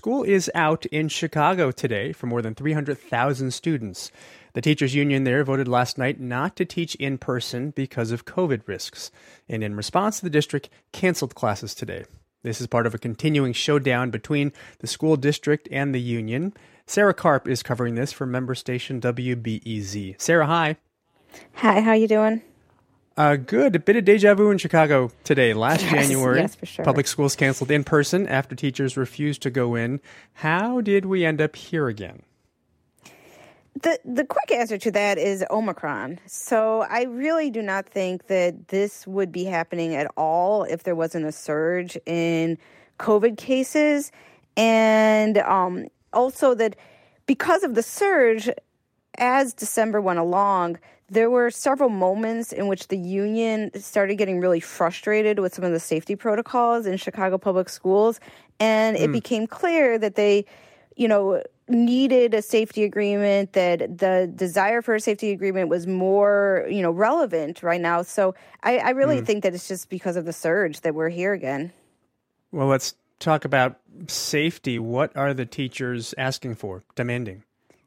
school is out in Chicago today for more than 300,000 students. The teachers union there voted last night not to teach in person because of COVID risks. And in response, the district canceled classes today. This is part of a continuing showdown between the school district and the union. Sarah Karp is covering this for member station WBEZ. Sarah, hi. Hi, how you doing? Good. A bit of deja vu in Chicago today. Last January, yes, for sure. Public schools canceled in person after teachers refused to go in. How did we end up here again? The quick answer to that is Omicron. So I really do not think that this would be happening at all if there wasn't a surge in COVID cases. And also that because of the surge, as December went along, there were several moments in which the union started getting really frustrated with some of the safety protocols in Chicago public schools. And it became clear that they, needed a safety agreement, that the desire for a safety agreement was more, relevant right now. So I really think that it's just because of the surge that we're here again. Well, let's talk about safety. What are the teachers asking for, demanding?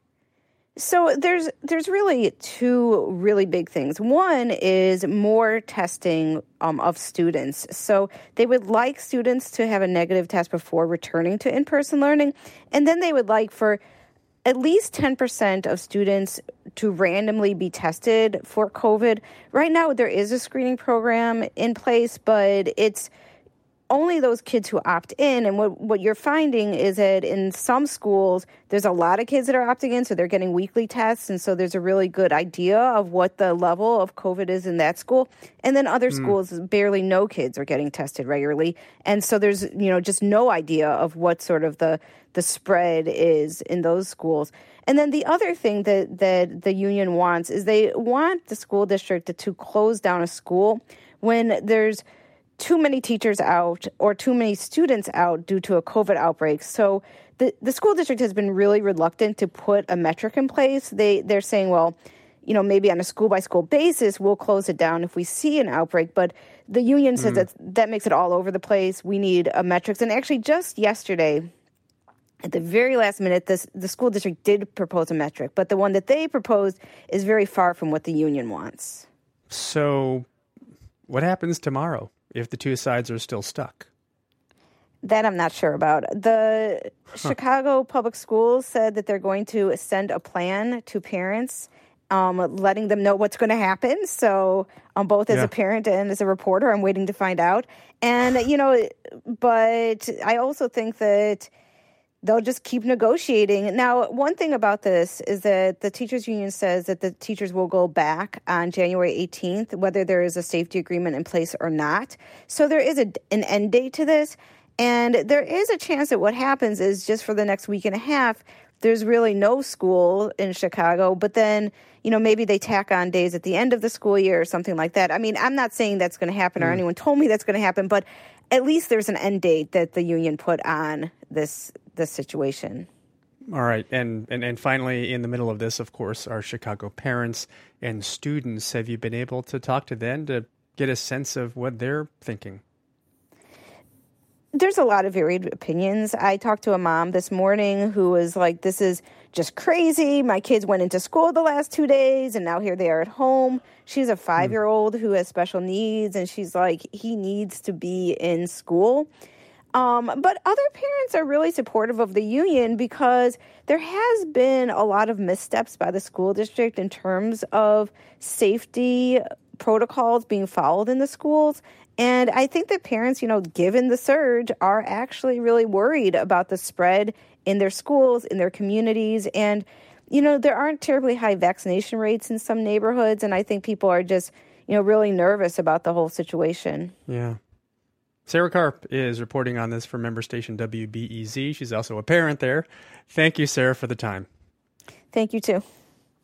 So there's really two really big things. One is more testing of students. So they would like students to have a negative test before returning to in-person learning. And then they would like for at least 10% of students to randomly be tested for COVID. Right now, there is a screening program in place, but it's only those kids who opt in. And what you're finding is that in some schools, there's a lot of kids that are opting in, so they're getting weekly tests. And so there's a really good idea of what the level of COVID is in that school. And then other schools, barely no kids are getting tested regularly. And so there's, just no idea of what sort of the spread is in those schools. And then the other thing that the union wants is they want the school district to close down a school when there's too many teachers out or too many students out due to a COVID outbreak. So the school district has been really reluctant to put a metric in place. They're saying, well, maybe on a school-by-school basis, we'll close it down if we see an outbreak. But the union says that makes it all over the place. We need a metrics. And actually just yesterday, at the very last minute, the school district did propose a metric. But the one that they proposed is very far from what the union wants. So what happens tomorrow if the two sides are still stuck? That I'm not sure about. The Chicago Public Schools said that they're going to send a plan to parents, letting them know what's going to happen. So both as a parent and as a reporter, I'm waiting to find out. And, but I also think that they'll just keep negotiating. Now, one thing about this is that the teachers union says that the teachers will go back on January 18th, whether there is a safety agreement in place or not. So there is an end date to this. And there is a chance that what happens is just for the next week and a half, there's really no school in Chicago. But then, maybe they tack on days at the end of the school year or something like that. I mean, I'm not saying that's going to happen or anyone told me that's going to happen, but at least there's an end date that the union put on this situation. All right. And finally, in the middle of this, of course, are Chicago parents and students. Have you been able to talk to them to get a sense of what they're thinking? There's a lot of varied opinions. I talked to a mom this morning who was like, this is just crazy. My kids went into school the last 2 days, and now here they are at home. She's a 5-year-old who has special needs, and she's like, he needs to be in school. But other parents are really supportive of the union because there has been a lot of missteps by the school district in terms of safety protocols being followed in the schools. And I think that parents, given the surge, are actually really worried about the spread in their schools, in their communities. And, there aren't terribly high vaccination rates in some neighborhoods. And I think people are just, really nervous about the whole situation. Yeah. Sarah Karp is reporting on this for member station WBEZ. She's also a parent there. Thank you, Sarah, for the time. Thank you, too.